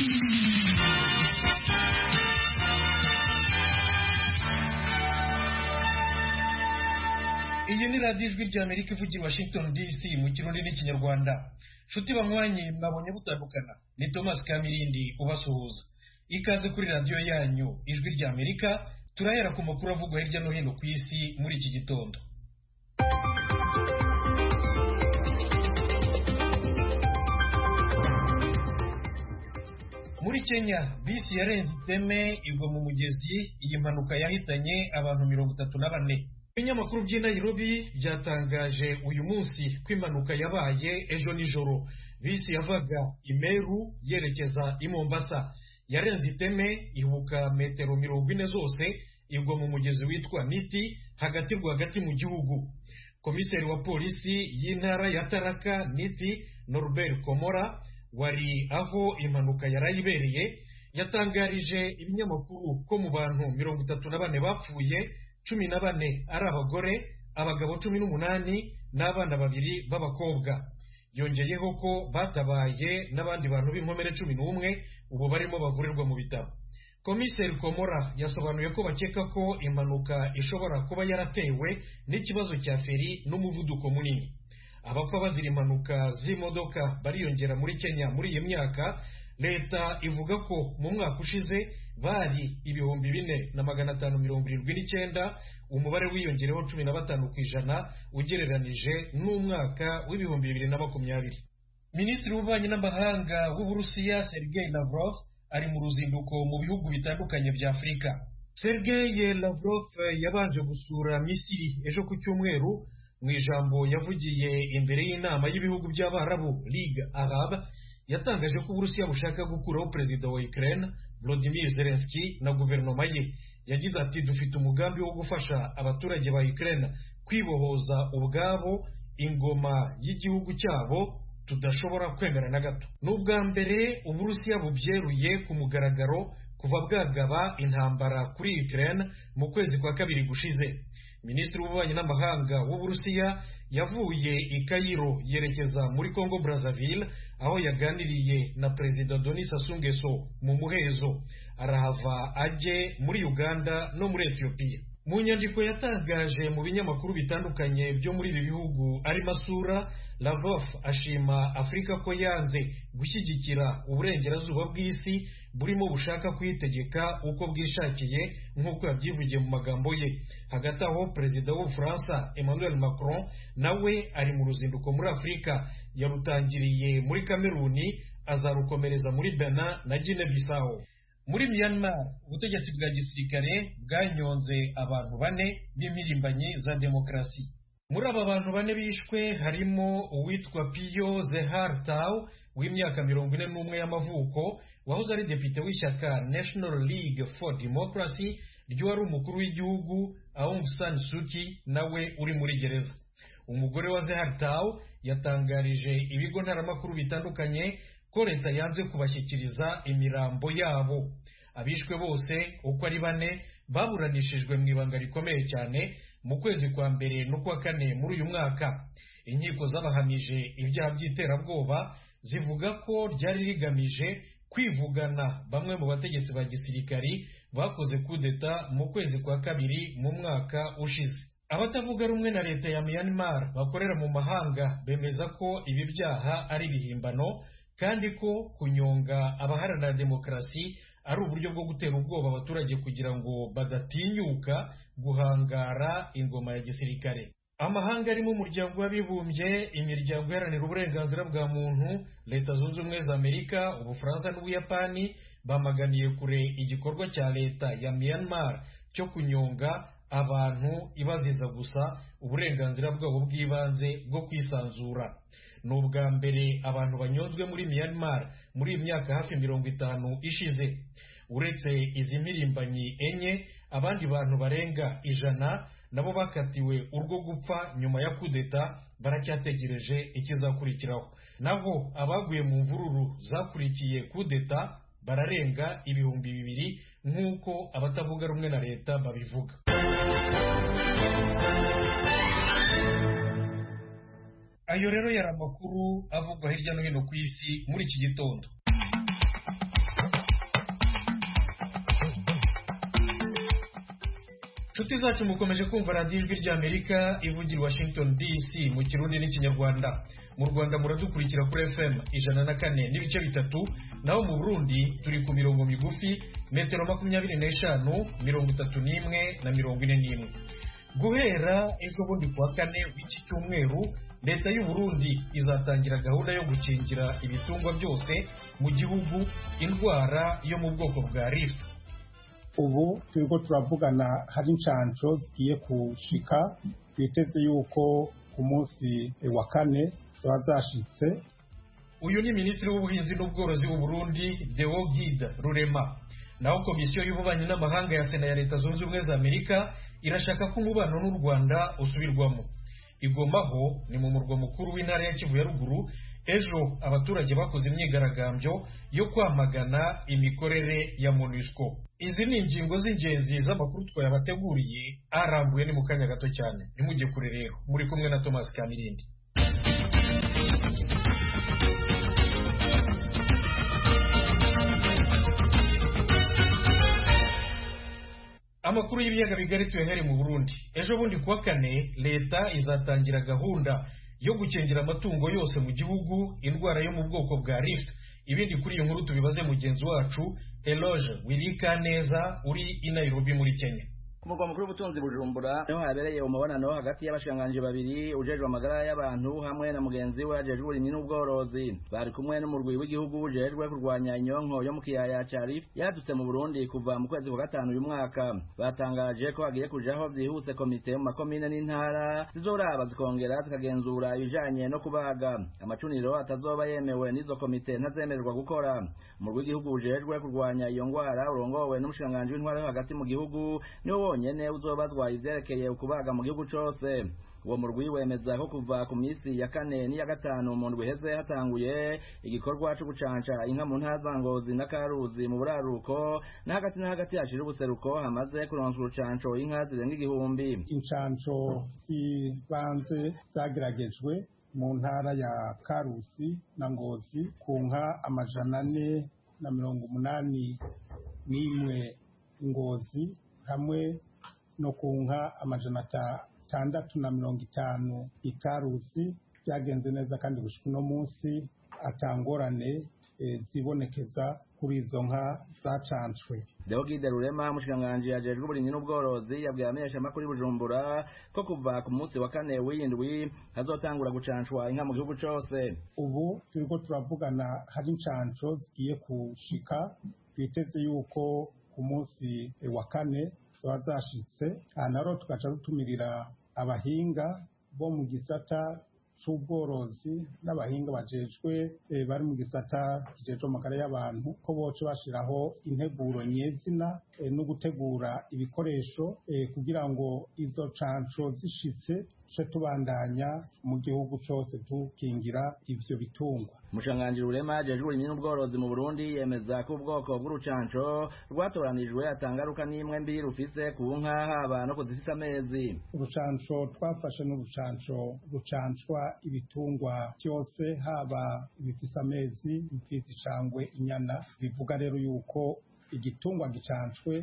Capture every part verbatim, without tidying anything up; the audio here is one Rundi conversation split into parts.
Iyi ni radiyo ijwi ry'Amerika ivugira i Washington D C mu kirundi n'ikinyarwanda. Nshuti banywanyi mwabonye butandukana, ni Thomas Kamirindi ubasuhuza. Ikaze kuri radiyo yanyu ijwi ry'Amerika, turahera ku makuru avugwa hirya no hino ku isi muri iki gitondo. Muri Kenya, bisi yarenze iteme igwa mu mugezi. Iyi mpanuka yahitanye abantu mirongo itatu na bane. Ibinyamakuru by'i Nairobi byatangaje uyu munsi ko impanuka yabaye ejo nijoro. Bisi yavaga i Meru yerekeza i Mombasa, yarenze iteme ihuka metero mirongo ine zose, igwa mu mugezi witwa Niti hagati rwagati mu gihugu. Komiseri wa polisi y'intara ya Tharaka Nithi, Norbert Komora, wari aho impanuka yarayibereye, yatangarije ibinyamakuru ko mu bantu mirongo itatu na bane bapfuye, cumi na bane ari abagore, abagabo cumi n'umunani n'abana babiri b'abakobwa. Yongeyeho ko batabaye n'abandi bantu b'inkomere cumi n'umwe ubu barimo bavurirwa mu bitaro. Komiseri Komora yasobanuye ko bakeka ko impanuka ishobora kuba yaratewe n'ikibazo cya feri n'umuvuduko munini. Abapfa bazira impanuka z'imodoka bariyongera muri Kenya muri iyi myaka. Leta ivuga ko mu mwaka ushize bari ibihumbi bine na magana atanu mirongo irindwi n'icyenda, umubare wiyongereho cumi na batanu ku ijana ugereranije n'umwaka w'ibihumbi bibiri na makumyabiri. Minisitiri w'ububanyi n'amahanga w'Uburusiya Sergei Lavrov ari mu ruzinduko mu bihugu bitandukanye bya Afurika. Sergei Lavrov yabanje gusura Misiri ejo ku cyumweru. Mu ijambo yavugiye imbere y'inama y'ibihugu by'Abarabu Ligue Arabe, yatangaje ko Uburusiya bushaka gukuraho perezida wa Ukraine Volodymyr Zelensky na guverinoma ye. Yagize ati, dufite umugambi wo gufasha abaturage ba Ukraine kwibohoza ubwabo ingoma y'igihugu cyabo tudashobora kwemera na gato. N'ubwa mbere Uburusiya bubyeruye ku mugaragaro kuva bwagaba intambara kuri Ukraine mu kwezi kwa kabiri gushize. Minisitiri w'ububanyi n'amahanga w'Uburusiya yavuye i Cairo yerekeza muri Congo Brazzaville, aho yaganiriye na perezida Denis Sassou Nguesso mu muhezo. Arahava ajye muri Uganda no muri Ethiopia. Mu nyandiko yatangaje mu binyamakuru bitandukanye byo muri ibi bihugu ari masura, Lavrov ashima Afurika ko yanze gushyigikira uburengerazuba bw'isi burimo bushaka kwitegeka uko bwishakiye nk'uko yabyivugiye mu magambo ye. Hagati aho perezida w'Ubufaransa Emmanuel Macron nawe ari mu ruzinduko muri Afurika. Yarutangiriye muri Kameruni, azarukomereza muri Benin na Guinea Bissau. Muri Myanmar, ubutegetsi bwa gisirikare bwanyonze abantu bane b'impirimbanyi za demokarasi. Muri aba bantu bane bishwe harimo uwitwa Piyo Zehar Tau w'imyaka mirongo ine n'umwe y'amavuko, wahoze ari depite w'ishyaka National League for Democracy ry'uwari umukuru w'igihugu Aung San Suu Kyi, nawe uri muri gereza. Umugore wa Zehar Tau yatangarije ibigo ntaramakuru bitandukanye ko leta yanze kubashyikiriza imirambo yabo. Abishwe bose uko ari bane baburanishijwe mu ibanga rikomeye cyane mu kwezi kwa mbere no kwa kane muri uyu mwaka. Inkiko zabahamije ibyaha by'iterabwoba zivuga ko ryari rigamije kwivugana bamwe mu bategetsi ba gisirikari bakoze kudeta mu kwezi kwa kabiri mu mwaka ushize. Abatavuga rumwe na leta ya Myanmar bakorera mu mahanga bemeza ko ibi byaha ari bihimbano, kandi ko kunyonga abaharanira demokarasi ari uburyo bwo gutera ubwoba abaturage kugira ngo badatinyuka guhangara ingoma ya gisirikare. Amahanga arimo umuryango w'abibumbye, imiryango iharanira uburenganzira bwa muntu, Leta Zunze Ubumwe za Amerika, Ubufaransa n'Ubuyapani bamaganiye kure igikorwa cya leta ya Myanmar cyo kunyonga abantu ibaziza gusa uburenganzira bwabo bw'ibanze bwo kwisanzura. Ni ubwa mbere abantu banyonzwe muri Myanmar muri iyi myaka hafi mirongo itanu ishize. Uretse izi mpirimbanyi enye, abandi bantu barenga ijana nabo bakatiwe urwo gupfa nyuma ya kudeta baracyategereje ikizakurikiraho. Naho abaguye mu mvururu zakurikiye kudeta bararenga ibihumbi bibiri nk'uko abatavuga rumwe na leta babivuga. Ayo rero yari amakuru avugwa hirya no hino ku isi muri iki gitondo. Nshuti zacu mukomeje kumva radiyo ijwi ry'Amerika ivugira Washington D C mu Kirundi n'Ikinyarwanda. Mu Rwanda muradukurikira kuri F M ijana na kane n'ibice bitatu, naho mu Burundi turi ku mirongo migufi metero makumyabiri n'eshanu, mirongo itatu n'imwe na mirongo ine n'imwe. Guhera ejo bundi kuwa kane w'iki cyumweru, leta y'u Burundi izatangira gahunda yo gukingira ibitungwa byose mu gihugu indwara yo mu bwoko bwa Rift. Ubu turiko turavugana hari inshanco zigiye kushika, biteze yuko ku munsi wa kane zashitse. Uyu ni Minisitiri w'Ubuhinzi n'Ubworozi w'u Burundi Deogide Rurema. Naho Komisiyo y'Ububanyi n'Amahanga ya Sena ya Leta Zunze Ubumwe za Amerika irashaka ko umubano n'u Rwanda usubirwamo. Igomaho ni mu murwa mukuru w'intara ya Kivu ya Ruguru. Ejo abaturage bakoze imyigaragambyo yo kwamagana imikorere ya MONUSCO. Izi ni ingingo z'ingenzi z'amakuru twayabateguriye, arambuye ni mu kanya gato cyane. Nimujye kure rero, muri kumwe na Thomas Kamirindi. Amakuru y'ibiyaga bigari tuyahere mu Burundi. Ejo bundi kuwa kane leta izatangira gahunda yo gukingira amatungo yose mu gihugu indwara yo mu bwoko bwa Rift. Ibindi kuri iyi nkuru tubibaze mugenzi wacu Eloge Wirikaneza uri i Nairobi muri Kenya. Umugwa mukuru w'ubutunzi Bujumbura niho habereye umubonano hagati y'abashikanganje babiri ujejwe amagara y'abantu hamwe na mugenzi we ajejwe uburimyi n'ubworozi. Bari kumwe n'umurwi w'igihugu ujejwe kurwanya inyonko yo mu kiyaya ca Rift yadutse mu Burundi kuva mu kwezi kwa gatanu uyu mwaka. Batangaje ko hagiye kujaho vyihuse komite mu makomine n'intara zizoraba zikongera zikagenzura ibijanye no kubaga. Amacuniro atazoba yemewe n'izo komite ntazemererwa gukora. Umurwi w'igihugu ujejwe kurwanya iyo ngwara urongowe n'umushikanganje w'intwara yo hagati mu gihugu niwo nyene uzobazwa ivyerekeye ukubaga mu gihugu cose. Uwo murwi wemeza ko kuva ku misi ya kane n'iya gatanu mu ndwi heze hatanguye igikorwa cyo gucanca inka mu ntara za Ngozi na Karuzi mu buraruko na hagati na hagati hashira ubuseruko hamaze kuronswa urucanco inka zirenga igihumbi. Incanco zibanze zageragejwe mu ntara ya Karusi na Ngozi ku nka amajana ane na mirongo umunani n'imwe Ngozi hamwe no ku nka amajana atandatu na mirongo itanu Ikarusi. Byagenze neza kandi gushika uno munsi atangorane e, zibonekeza kuri izo nka zacancwe. Deogide Rurema umushikanganje yajejwe uburimyi n'ubworozi yabwiye amesha makuru Bujumbura ko kuva ku munsi wa kane w'indwi hazotangura gucancwa inka mu gihugu cose. Ubu turiko turavugana hari inshanco zigiye kushika, biteze yuko ku munsi wa kane zashitse. Anaro tugaca rutumirira abahinga bo mu gisata c'ubworozi n'abahinga bajejwe e, bari mu gisata kijejwe amagara y'abantu ko boce bashiraho integuro nyezina e, no gutegura ibikoresho e, kugira ngo izo canco zishitse tuje tubandanya mu gihugu cose tukingira ivyo bitungwa. Umushanganje Rurema ajejwe uburimyi n'ubworozi mu Burundi yemeza ko ubwoko bw'urucanco rwatoranijwe atangaruka n'imwe mbi rufise ku nka haba no kuzifisa amezi. Urucanco twafashe n'urucanco rucancwa ibitungwa byose haba ibifisa amezi, imfizi cangwe inyana. Bivuga rero yuko igitungwa gicancwe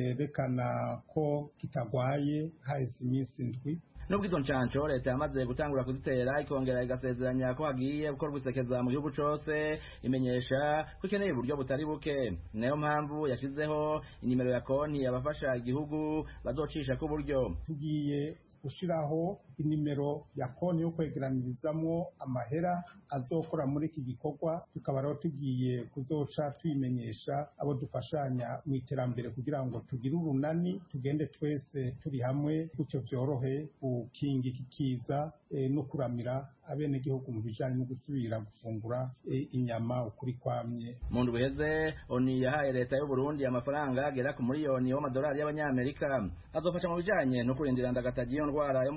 cerekana ko kitagwaye haheze iminsi indwi. Nubwo izo ncanco leta yamaze gutangura kuzitera ikongera igasezeranya ko hagiye gukorwa isekeza mu gihugu cose, imenyesha ko ikeneye uburyo butari buke. Nayo mpamvu yashizeho inimero ya konti abafasha igihugu bazocisha ku buryo. Tugiye gushiraho inimero ya konti yo kwegeranirizamwo amahera azokora muri iki gikorwa. Tukaba rero tugiye kuzoca twimenyesha abo dufashanya mu iterambere kugira ngo tugire urunani tugende twese turi hamwe, gutyo vyorohe gukinga iki kiza e, no kuramira abene gihugu mu bijanye no gusubira gufungura e, inyama ukuri kwamye. Mu ndwi heze oni yahaye leta y'u Burundi amafaranga agera ku miliyoni y'amadolari y'abanyamerika azofasha mu bijanye no kurindira ndagatagiye ndwara yo mu kiyaya ca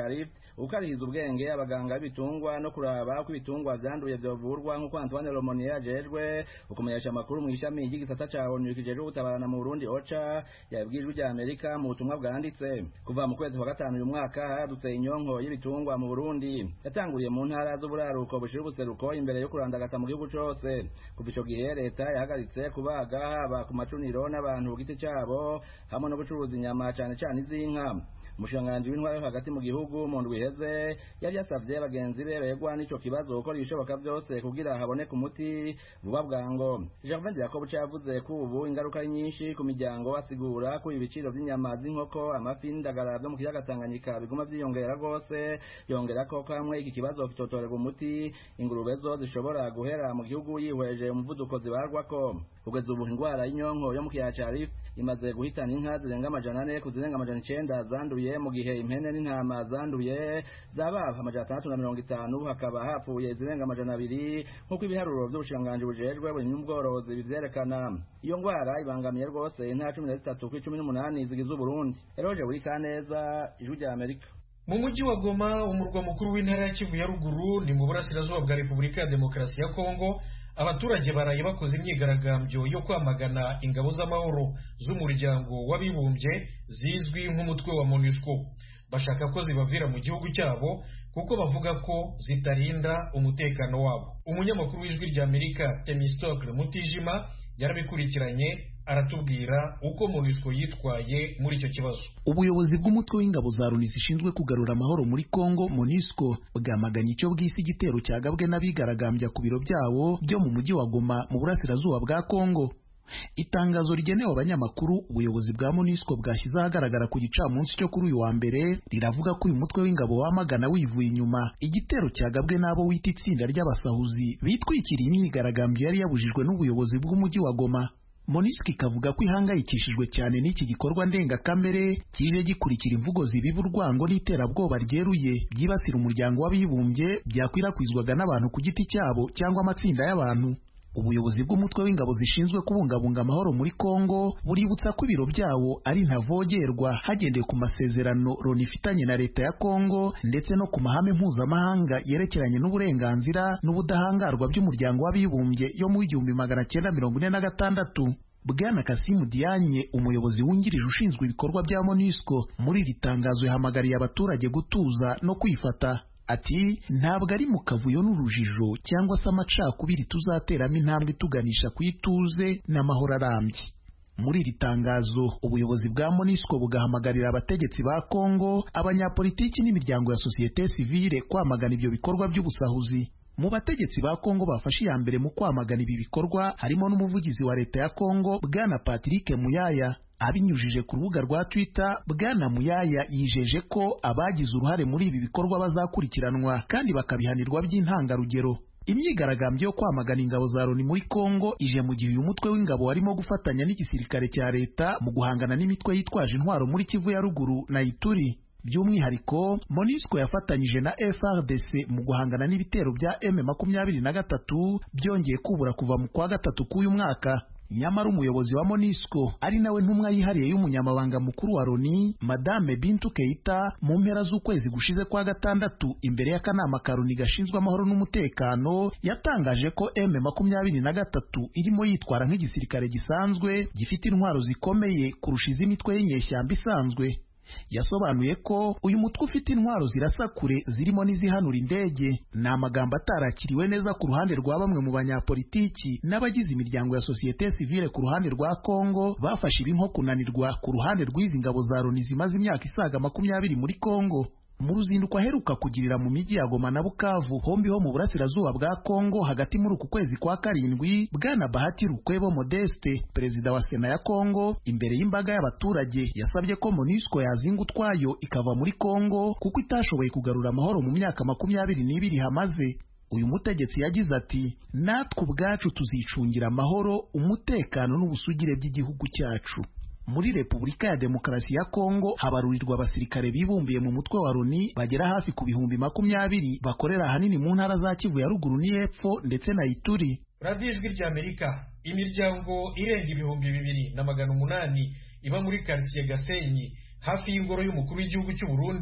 Rift ukarihiza ubwenge abaganga b'ibitungwa no kuraba ko ibitungwa vyanduye vyovurwa nk'uko Antoine Lomonier ajejwe ukumenyesha amakuru mu ishami ry'igisata ca ONU kijejwe gutabarana mu Burundi OCHA yabwirijwe rya Amerika mu butumwa bwanditse kuva mu kwezi kwa gatanu uyu mwaka hadutse inyonko y'ibitungwa mu Burundi yatanguriye mu ntara z'uburaruko bushira ubuseruko imbere yo kurandagata mu gihugu cose kuva ico gihe leta yahagaritse kubaga haba ku macuniro n'abantu ku giti cabo hamwe no gucuruza inyama cane cane iz'inka umushikiranganji w'intwaro yo hagati mu gihugu mu ndwi iheze yari yasavye bagenzi be begwa n'ico kibazo gukora ibishoboka vyose kugira haboneke umuti vuba bwango. Gervais Yakobuca yavuze ko ubu ingaruka ari nyinshi ku miryango, asigura ko ibiciro vy'inyama z'inkoko, amafi n'indagara vyo mu kiyaga Tanganyika biguma vyiyongera rwose, yongera ko kamwe iki kibazo kitotorerwa umuti ingurube zo zishobora guhera mu gihugu yihweje umuvuduko zibarwako. Kugeza ubu indwara y'inyonko yo mu kiyaga ca Rift imaze guhitana inka zirenga amajana ane kuzirenga amajana icenda zanduye, mu gihe impene n'intama zanduye zaba amajana atandatu na mirongo itanu, hakaba hapfuye zirenga amajana abiri nk'uko ibiharuro vy'ubushikiranganji bujejwe ubworozi bivyerekana. Iyo ngwara ibangamiye rwose intara cumi na zitatu kuri cumi n'umunani zigize Uburundi. Eroje Burikaneza, Ijwi rya Amerika. Mu mujyi wa Goma, umurwa mukuru w'intara ya Kivu ya ruguru ni mu burasirazuba bwa Repubulika ya Demokarasi ya Kongo, abaturage baraye bakoze imyigaragambyo yo kwamagana ingabo z'amahoro z'umuryango w'abibumbye zizwi nk'umutwe wa MONUSCO. Bashaka ko zibavira mu gihugu cyabo kuko bavuga ko zitarinda umutekano wabo. Umunyamakuru w'Ijwi rya Amerika Temistocle Mutijima yarabikurikiranye, aratubwira uko MONUSCO yitwaye muri icyo kibazo. Ubuyobozi bw'umutwe w'ingabo za Loni zishinzwe kugarura amahoro muri Kongo MONUSCO bwamaganye icyo bw'isi igitero cyagabwe n'abigaragambya ku biro byabo byo mu mujyi wa Goma mu burasirazuba bwa Kongo. Itangazo rigenewe abanyamakuru ubuyobozi bwa MONUSCO bwashyize ahagaragara ku gicamunsi cyo kuri uyu wa mbere riravuga ko uyu mutwe w'ingabo wamagana wivuye inyuma igitero cyagabwe n'abo wita itsinda ry'abasahuzi bitwikiriye imyigaragambyo yari yabujijwe n'ubuyobozi bw'umujyi wa Goma. MONUSCO ikavuga ko ihangayikishijwe cyane n'iki gikorwa ndengakamere kije gikurikira imvugo zibiba urwango n'iterabwoba ryeruye byibasira umuryango w'abibumbye byakwirakwizwaga n'abantu ku giti cyabo cyangwa amatsinda y'abantu. Ubuyobozi bw'umutwe w'ingabo zishinzwe kubungabunga amahoro muri Kongo buributsa ko ibiro byawo ari ntavogerwa hagendeye ku masezerano Loni ifitanye na leta ya Kongo ndetse no ku mahame mpuzamahanga yerekeranye n'uburenganzira n'ubudahangarwa by'umuryango w'abibumbye yo mu igihumbi magana cyenda mirongo ine na gatandatu. Bwana Kasimu Dianye, umuyobozi wungirije ushinzwe ibikorwa bya MONUSCO, muri iri tangazo yahamagariye abaturage gutuza no kwifata. Ati ntabwo ari mu kavuyo n'urujijo cyangwa se amacakubiri tuzateramo intambwe tuganisha ku ituze n'amahoro arambye. Muri iri tangazo ubuyobozi bwa MONUSCO bugahamagarira abategetsi ba Kongo, abanyapolitiki n'imiryango ya sosiyete sivile kwamagana ibyo bikorwa by'ubusahuzi. Mu bategetsi ba Kongo bafashe iya mbere mu kwamagana ibi bikorwa harimo n'umuvugizi wa leta ya Kongo Bwana Patrick Muyaya. Abinyujije ku rubuga rwa Twitter, Bwana Muyaya yijeje ko abagize uruhare muri ibi bikorwa bazakurikiranwa kandi bakabihanirwa by'intangarugero. Imyigaragambyo yo kwamagana ingabo za Loni muri Kongo ije mu gihe uyu mutwe w'ingabo warimo gufatanya n'igisirikare cya leta mu guhangana n'imitwe yitwaje intwaro muri Kivu ya ruguru na Ituri. By'umwihariko MONUSCO yafatanyije na F R D C mu guhangana n'ibitero bya M makumyabiri na gatatu byongeye kubura kuva mu kwa gatatu k'uyu mwaka. Nyamara umuyobozi wa MONUSCO ari nawe ntumwa yihariye y'umunyamabanga mukuru wa Loni Madame Bintou Keita mu mpera z'ukwezi gushize kwa gatandatu imbere y'akanama ka Loni gashinzwe amahoro n'umutekano yatangaje ko M makumyabiri na gatatu irimo yitwara nk'igisirikare gisanzwe gifite intwaro zikomeye kurusha iz'imitwe y'inyeshyamba isanzwe. Yasobanuye ko uyu mutwe ufite intwaro zirasa kure zirimo n'izihanura indege. Ni amagambo atarakiriwe neza ku ruhande rwa bamwe mu banyapolitiki n'abagize imiryango ya sosiyete sivile ku ruhande rwa Kongo bafashe ibi nko kunanirwa ku ruhande rw'izi ngabo za Loni zimaze imyaka isaga makumyabiri muri Kongo. Mu ruzinduko aheruka kugirira mu mijyi ya Goma na Bukavu hombi ho mu burasirazuba bwa Kongo hagati muri uku kwezi kwa karindwi, Bwana Bahati Lukwebo Modeste, perezida wa Sena ya Kongo, imbere y'imbaga y'abaturage yasabye ko MONUSCO yazinga utwayo ikava muri Kongo kuko itashoboye kugarura amahoro mu myaka makumyabiri n'ibiri hamaze. Uyu mutegetsi yagize ati natwe ubwacu tuzicungira amahoro, umutekano n'ubusugire by'igihugu cyacu. Muri Repubulika ya Demokarasi ya Kongo habarurirwa abasirikare bibumbiye mu mutwe wa Loni bagera hafi ku bihumbi makumyabiri bakorera ahanini mu ntara za Kivu ya ruguru n'Epfo ndetse na Ituri. Radio Ijwi rya Amerika, imiryango irenga ibihumbi bibiri na magana umunani iba muri quartier Gasenyi hafi y'ingoro y'umukuru w'igihugu cy'u Burundi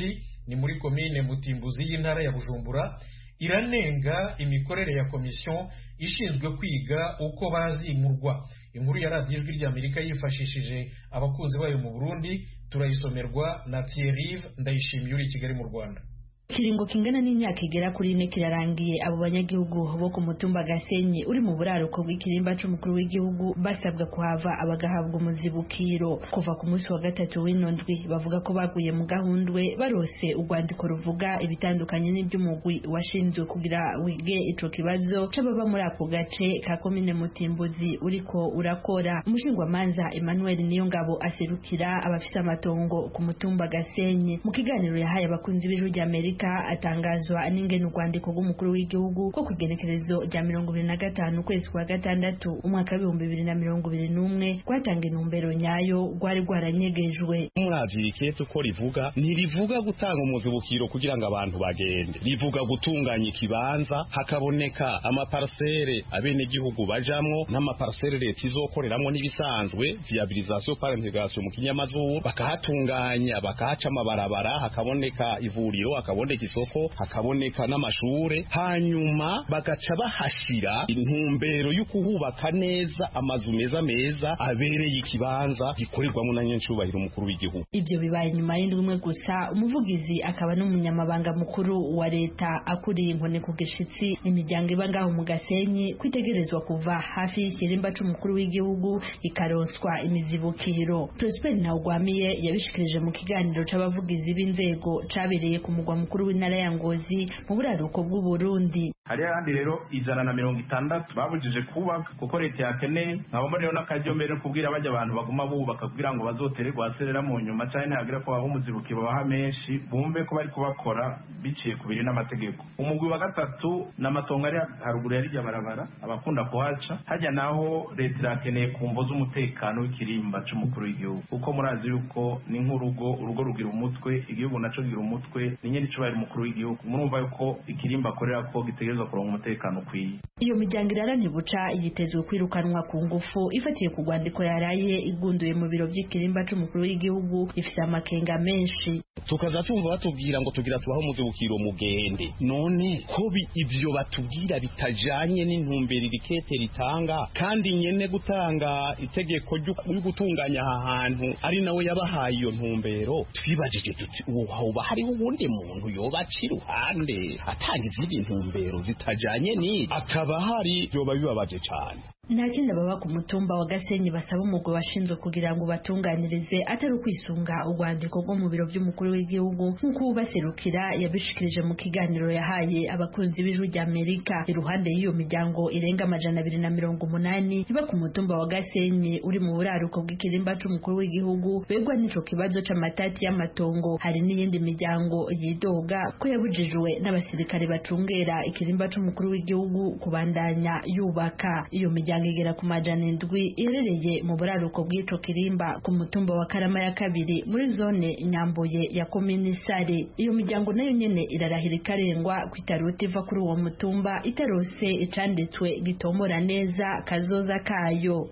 ni muri komine Mutimbuzi y'intara ya Bujumbura iranenga imikorere ya komisiyo ishinzwe kwiga uko bazimurwa. Inkuru ya radiyo ijwi ry'Amerika yifashishije abakunzi bayo mu Burundi turayisomerwa na Thierry Ndayishimiye uri i Kigali mu Rwanda. Kiringo kingana n'imyaka igera kuri ine kirarangiye abo banyagihugu bo ku mutumba Gasenyi uri mu buraruko bw'ikirimba c'umukuru w'igihugu basabwa kuhava abagahabwa umuzibukiro. Kuva ku munsi wa gatatu w'inondwi bavuga ko baguye mu gahundwe barose urwandiko ruvuga ibitandukanye n'iby'umugwi washinzwe kugira wige ico kibazo c'ababa muri ako gace ka komine Mutimbuzi uriko urakora. Umushingwamanza Emmanuel Niyongabo aserukira abafise amatongo ku mutumba Gasenyi mu kiganiro yahaye abakunzi b'ijwi ry'Amerika atangazwa n'ingene urwandiko rw'umukuru w'igihugu ko kugenekerezo rya mirongo ibiri na gatanu ukwezi kwa gatandatu umwaka w'ibihumbi bibiri na mirongo ibiri n'umwe rwatanga intumbero nyayo rwari rwaranyegejwe. Muravye ikete uko rivuga ntirivuga gutanga umuzibukiro kugira ngo abantu bagende, rivuga gutunganya ikibanza hakaboneka amaparcelle abenegihugu bajamwo n'amaparcelle leta izokoreramwo n'ibisanzwe viabilisation par intégration mu kinyamazuru, bakahatunganya bakahaca amabarabara hakaboneka ivuriro hakaboneka isoko hakaboneka n'amashure, hanyuma bagaca bahashira intumbero y'ukuhubaka neza amazu meza meza abereye ikibanza gikorerwamo na nyencubahiro umukuru w'igihugu. Ibyo bibaye nyuma y'indwi imwe gusa umuvugizi akaba n'umunyamabanga mukuru wa leta akuriye inkoni ku gishitsi imiryango iba ngaho mu Gasenyi kwitegerezwa kuva hafi y'ikirimba c'umukuru w'igihugu ikaronswa imizibukiro. Prosper Ntawugwamiye yabishikirije mu kiganiro c'abavugizi b'inzego cabereye ku mugwa mukuru w'intara ya Ngozi mu buraruko bw'u Burundi. Hari ahandi rero ijana na mirongo itandatu babujije kubaka kuko leta yakeneye, nkabamo rero n'akaryo mbere kubwira bajya abantu baguma bubaka kugira ngo bazotererwa aserera mu nyuma cyane ntihagira ko baha umuzibukiro baha menshi bumve ko bari kubakora biciye ku biri n'amategeko. Umugwi wa gatatu n'amatongo ari haruguru ya rijya barabara abakunda kuhaca hajya naho leta irakeneye kumvo z'umutekano w'ikirimba c'umukuru w'igihugu kuko murazi yuko ni nk'urugo urugo rugira umutwe igihugu naco gira umutwe ni nyene icubahiro umukuru w'igihugu murumva yuko ikirimba akorera ko gitegerezwa kuronka umutekano ukwiye. Iyo miryango irarani buca yitezwe kwirukanwa ku ngufu ifatiye ku rwandiko yaraye igunduye mu biro by'ikirimba c'umukuru w'igihugu ifite amakenga menshi. Tukaza tumva batubwira ngo tugira tubaho umuzibukiro mugende, none ko ivyo batubwira bitajanye n'intumbero irikete ritanga kandi nyene gutanga itegeko ryo gutunganya aha hantu ari nawe yabahaye iyo ntumbero. Twibajije tuti uwo hariho uwundi muntu yoba ciruhande atanga izindi ntumbero zitajanye ni akaba hari yoba bibabaje cyane. Nta kindi baba ku mutumba wa Gasenyi basaba umugwi washinzwe kugira ngo batunganirize atari ukwisunga urwandiko rwo mu biro by'umukuru w'igihugu nk'uko baserukira yabishikirije mu kiganiro yahaye abakunzi b'ijwi ry'Amerika. Iruhande y'iyo miryango irenga amajana abiri na mirongo umunani iba ku mutumba wa Gasenyi uri mu buraruko bw'ikirimba c'umukuru w'igihugu begwa n'ico kibazo c'amatati y'amatongo, hari n'iyindi miryango yidoga ko yabujijwe n'abasirikare bacungera ikirimba c'umukuru w'igihugu kubandanya yubaka. Iyo miryango igera ku majana indwi iherereye mu buraruko bw'ico kirimba ku mutumba wa Karama ya kabiri muri zone Nyamboye ya komini Sare. Iyo miryango nayo nyene irarahira ikarengwa kwitaruta iva kuri uwo mutumba itarose icanditswe gitomora neza kazoza kayo.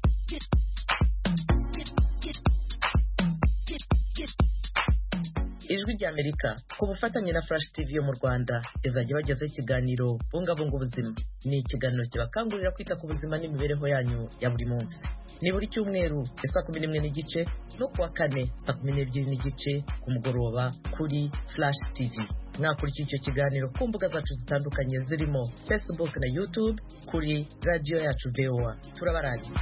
Ijwi ry'Amerika ku bufatanye na Flash T V yo mu Rwanda izajya bagezaho ikiganiro bungabunga ubuzima. Ni ikiganiro kibakangurira kwita ku buzima n'imibereho yanyu ya buri munsi. Ni buri cyumweru saa kumi n'imwe n'igice no kuwa kane saa kumi n'ebyiri n'igice ku mugoroba kuri Flash T V. Mwakurikira icyo kiganiro ku mbuga zacu zitandukanye zirimo Facebook na YouTube kuri radio yacu V O A. Turabarangitse.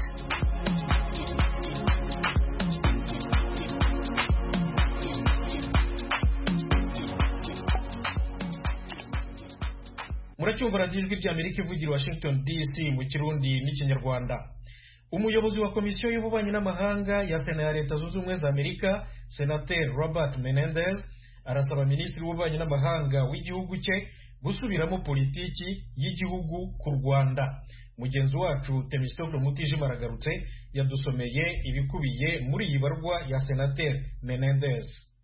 Muracyumva radiyo ijwi ry'Amerika ivugira Washington D C mu Kirundi n'Ikinyarwanda. Umuyobozi wa komisiyo y'ububanyi n'amahanga ya Sena ya Leta Zunze Ubumwe za Amerika, Senateri Robert Menendez, arasaba Minisitiri w'ububanyi n'amahanga w'igihugu cye gusubiramo politiki y'igihugu ku Rwanda. Mugenzi wacu Temistokle Mutijima aragarutse yadusomeye ibikubiye muri iyi barwa ya Senateri Menendez.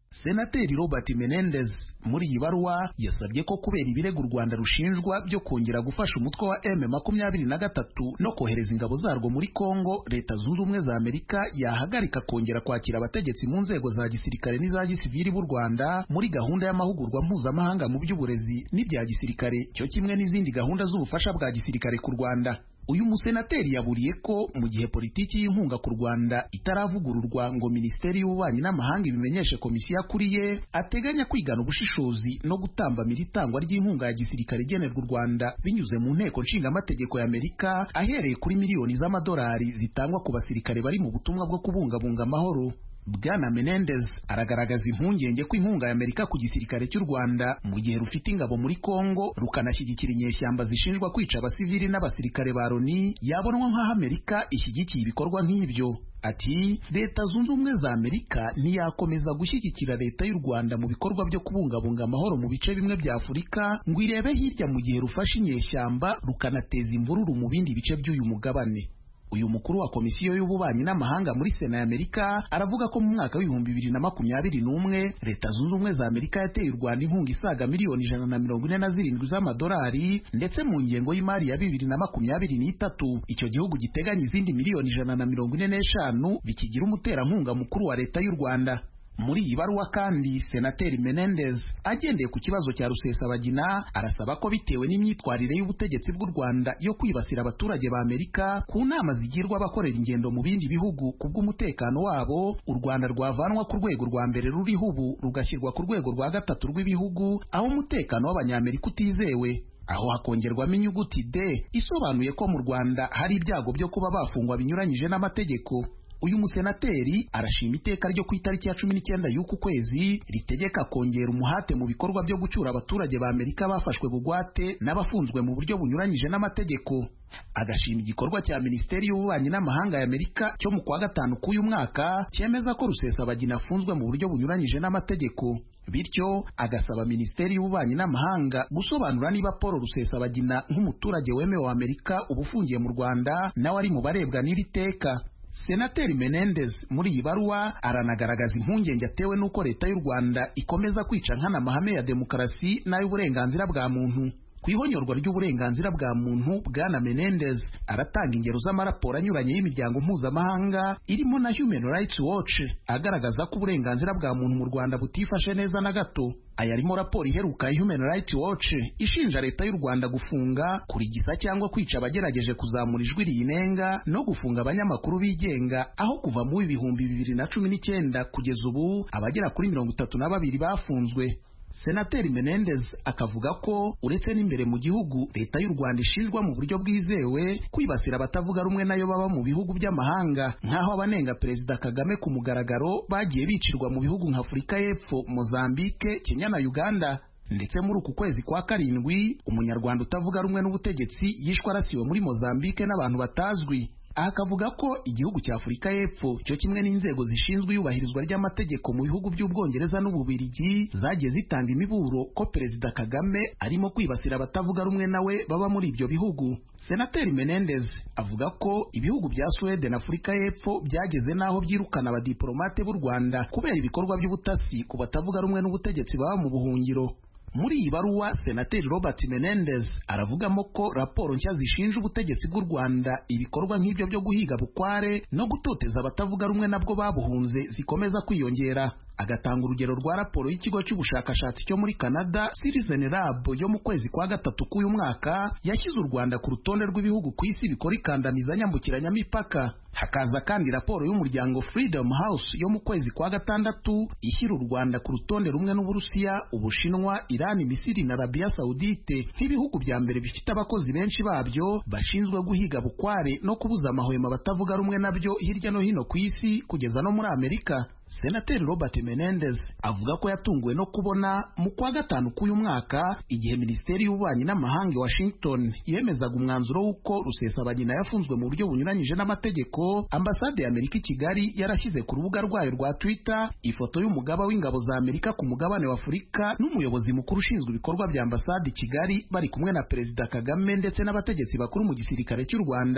Senateri Robert Menendez muri iyi baruwa yasabye ko kubera ibirego u Rwanda rushinjwa byo kongera gufasha umutwe wa M makumyabiri na gatatu no kohereza ingabo zarwo muri Kongo, Leta Zunze Ubumwe za Amerika yahagarika kongera kwakira abategetsi mu nzego za gisirikare n'iza gisivili b'u Rwanda muri gahunda y'amahugurwa mpuzamahanga mu by'uburezi n'ibya gisirikare, cyo kimwe n'izindi gahunda z'ubufasha bwa gisirikare ku Rwanda. Uyu musenateri yaburiye ko mu gihe politiki y'inkunga ku Rwanda itaravugururwa ngo Minisiteri y'Ububanyi n'Amahanga ibimenyeshe komisiyo akuriye, ateganya kwigana ubushishozi no gutambamira itangwa ry'inkunga ya gisirikare igenerwa u Rwanda binyuze mu nteko nshingamategeko ya Amerika, ahereye kuri miliyoni z'amadolari zitangwa ku basirikare bari mu butumwa bwo kubungabunga amahoro. Bwana Menendez aragaragaza impungenge ko inkunga ya Amerika ku gisirikare cy'u Rwanda mu gihe rufite ingabo muri Kongo rukanashyigikira inyeshyamba zishinjwa kwica abasivili n'abasirikare ba Loni yabonwa nk'aho Amerika ishyigikiye ibikorwa nk'ibyo. Ati Leta Zunze Ubumwe za Amerika ntiyakomeza gushyigikira Leta y'u Rwanda mu bikorwa byo kubungabunga amahoro mu bice bimwe bya Afurika ngo irebe hirya mu gihe rufashe inyeshyamba rukanateza imvururu mu bindi bice by'uyu mugabane. Uyu mukuru wa komisiyo y'ububanyi n'amahanga muri Sena ya Amerika aravuga ko mu mwaka w'ibihumbi bibiri na makumyabiri n'umwe Leta Zunze Ubumwe za Amerika yateye u Rwanda inkunga isaga miliyoni ijana na mirongo ine na zirindwi z'amadolari, ndetse mu ngengo y'imari ya bibiri na makumyabiri n'itatu icyo gihugu giteganya izindi miliyoni ijana na mirongo ine n'eshanu bikigira umuterankunga mukuru wa Leta y'u Rwanda. Muri iyi baruwa kandi Senateri Menendez agendeye ku kibazo cya Rusesabagina arasaba ko bitewe n'imyitwarire y'ubutegetsi bw'u Rwanda yo kwibasira abaturage ba Amerika ku nama zigirwa abakorera ingendo mu bindi bihugu kubw'umutekano wabo, u Rwanda rwavanwa ku rwego rwa mbere ruriho ubu rugashyirwa ku rwego rwa gatatu rw'ibihugu aho umutekano w'Abanyamerika utizewe, aho hakongerwamo inyuguti D isobanuye ko mu Rwanda hari ibyago byo kuba bafungwa binyuranyije n'amategeko. Uyu musenateri arashima iteka ryo ku itariki ya cumi n'icyenda y'uku kwezi ritegeka kongera umuhate mu bikorwa byo gucyura abaturage ba Amerika bafashwe bugwate n'abafunzwe mu buryo bunyuranyije n'amategeko. Agashima igikorwa cya Minisiteri y'Ububanyi n'Amahanga ya Amerika cyo mu kwa gatanu k'uyu mwaka cyemeza ko Rusesabagina afunzwe mu buryo bunyuranyije n'amategeko. Bityo agasaba Minisiteri y'Ububanyi n'Amahanga gusobanura niba Paul Rusesabagina nk'umuturage wemewe wa Amerika uba ufungiye mu Rwanda nawe ari mu barebwa n'iri teka. Senateri Menendez muri iyi baruwa aranagaragaza impungenge atewe n'uko Leta y'u Rwanda ikomeza kwica nkana amahame ya demokarasi n'ay'uburenganzira bwa muntu. Ku ihonyorwa ry'uburenganzira bwa muntu, Bwana Menendez aratanga ingero z'amaraporo anyuranye y'imiryango mpuzamahanga irimo na Human Rights Watch agaragaza ko uburenganzira bwa muntu mu Rwanda butifashe neza na gato. Aya arimo raporo iheruka ya Human Rights Watch ishinja Leta y'u Rwanda gufunga, kurigisa cyangwa kwica abagerageje kuzamura ijwi riyinenga no gufunga abanyamakuru bigenga, aho kuva mu bihumbi bibiri na cumi n'icyenda kugeza ubu abagera kuri mirongo itatu na babiri bafunzwe. Senateri Menendez akavuga ko uretse n'imbere mu gihugu Leta y'u Rwanda ishinjwa mu buryo bwizewe kwibasira abatavuga rumwe nayo baba mu bihugu by'amahanga, nk'aho abanenga Perezida Kagame ku mugaragaro bagiye bicirwa mu bihugu nka Afurika y'Epfo, Mozambique, Kenya na Uganda. Ndetse muri uku kwezi kwa karindwi umunyarwanda utavuga rumwe n'ubutegetsi yishwe arasiwe muri Mozambique n'abantu batazwi. Akavuga ko igihugu cya Afurika y'Epfo cyo kimwe n'inzego zishinzwe iyubahirizwa ry'amategeko mu bihugu by'Ubwongereza n'Ububirigi zagiye zitanga imiburo ko Perezida Kagame arimo kwibasira abatavuga rumwe nawe baba muri ibyo bihugu. Senateri Menendez avuga ko ibihugu bya Swede na Afurika y'Epfo byageze naho byirukana abadiplomate b'u Rwanda kubera ibikorwa by'ubutasi ku batavuga rumwe n'ubutegetsi baba mu buhungiro. Muri iyi baruwa Senateri Robert Menendez aravugamo ko raporo nshya zishinja ubutegetsi bw'u Rwanda ibikorwa nk'ibyo byo guhiga bukware no gutoteza abatavuga rumwe nabwo babuhunze zikomeza kwiyongera. Agatanga urugero rwa raporo y'ikigo cy'ubushakashatsi cyo muri Canada Citizen Lab yo mu kwezi kwa gatatu k'uyu mwaka yashyize u Rwanda ku rutonde rw'ibihugu ku isi bikora ikandamiza nyambukiranyamipaka. Hakaza kandi raporo y'umuryango Freedom House yo mu kwezi kwa gatandatu ishyira u Rwanda ku rutonde rumwe n'Uburusiya, Ubushinwa, Iran, Misiri na Arabia Saudite nk'ibihugu bya mbere bifite abakozi benshi babyo bashinzwe guhiga bukware no kubuza amahwemo batavuga rumwe nabyo hirya no hino ku isi kugeza no muri Amerika. Senateri Robert Menendez avuga ko yatunguwe no kubona mu kwa gatanu k'uyu mwaka igihe Minisiteri y'Ububanyi n'Amahanga i Washington yemezaga umwanzuro w'uko Rusesabagina yafunzwe mu buryo bunyuranyije n'amategeko, Ambasade ya Amerika i Kigali yarashyize ku rubuga rwayo rwa Twitter ifoto y'umugaba w'ingabo za Amerika ku mugabane wa Afurika n'umuyobozi mukuru ushinzwe ibikorwa bya Ambasade i Kigali bari kumwe na Perezida Kagame ndetse n'abategetsi bakuru mu gisirikare cy'u Rwanda.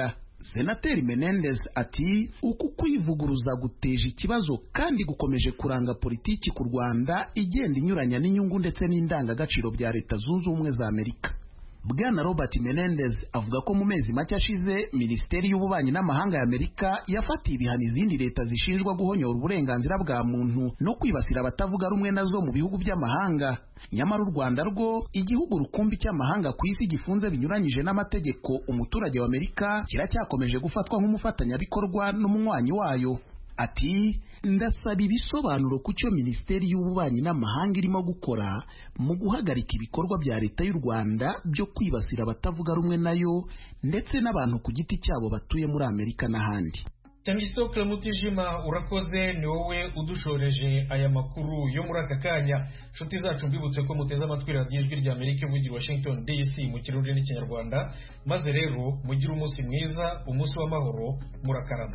Senateri Menendez ati uku kwivuguruza guteje ikibazo kandi gukomeje kuranga politiki ku Rwanda igenda inyuranya n'inyungu ndetse n'indangagaciro bya Leta Zunze Ubumwe za Amerika. Bwana Robert Menendez avuga ko mu mezi make ashize Minisiteri y'Ububanyi n'Amahanga ya Amerika yafatiye ibihano izindi leta zishinjwa guhonyora uburenganzira bwa muntu no kwibasira abatavuga rumwe nazo mu bihugu by'amahanga. Nyamara u Rwanda rwo igihugu rukumbi cy'amahanga ku isi gifunze binyuranyije n'amategeko, umuturage wa Amerika kiracyakomeje gufatwa nk'umufatanyabikorwa n'umunywanyi wayo. Ati ndasaba ibisobanuro ku cyo Minisiteri y'Ububanyi n'Amahanga irimo gukora mu guhagarika ibikorwa bya Leta y'u Rwanda byo kwibasira abatavuga rumwe nayo ndetse n'abantu ku giti cyabo batuye muri Amerika n'ahandi. Temistokle Mutijima urakoze, ni wowe udushoreje aya makuru yo muri aka kanya. Nshuti zacu mbibutse ko muteze amatwi radiyo ijwi rya Amerika muri Washington D C mu Kirundi n'Ikinyarwanda, maze rero mugire umunsi mwiza, umunsi w'amahoro, murakarama.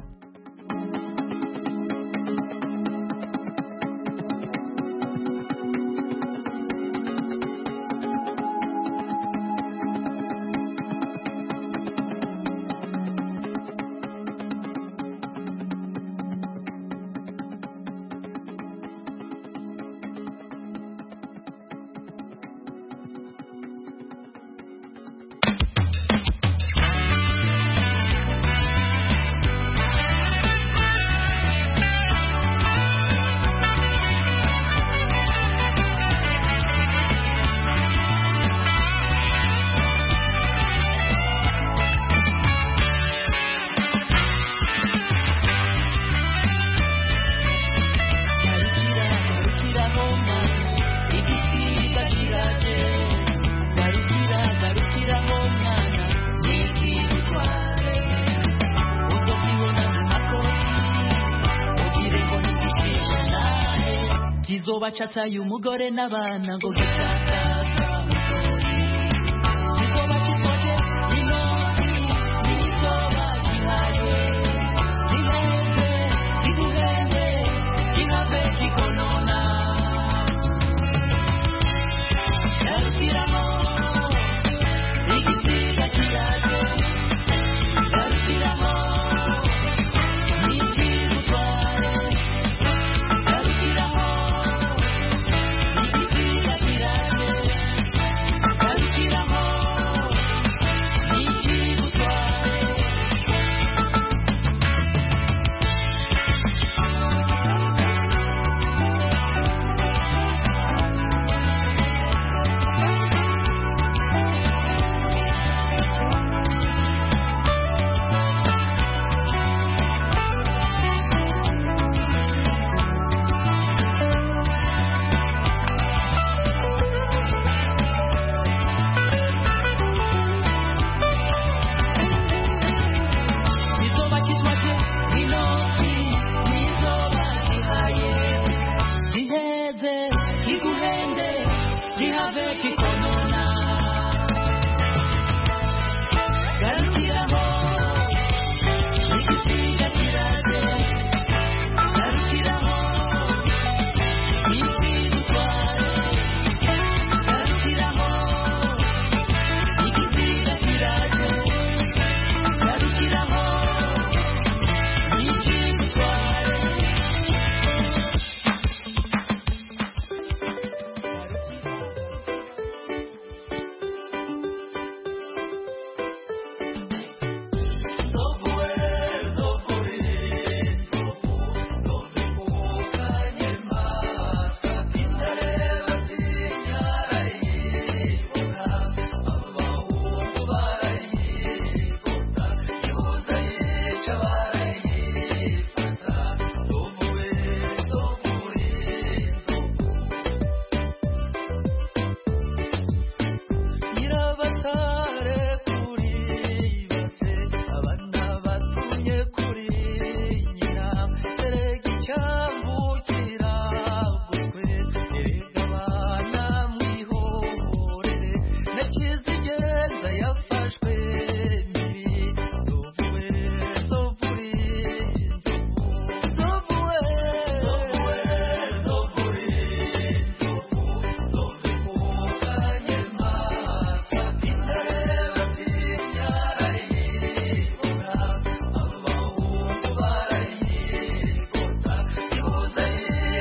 Bachata y'umugore n'abana ngo gutaka Yeah.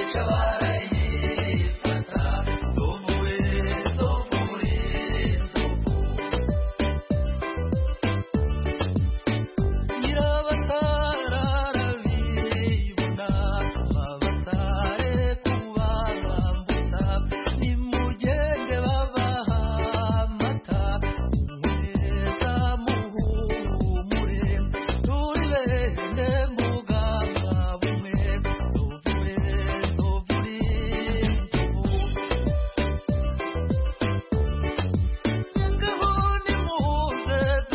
c'abana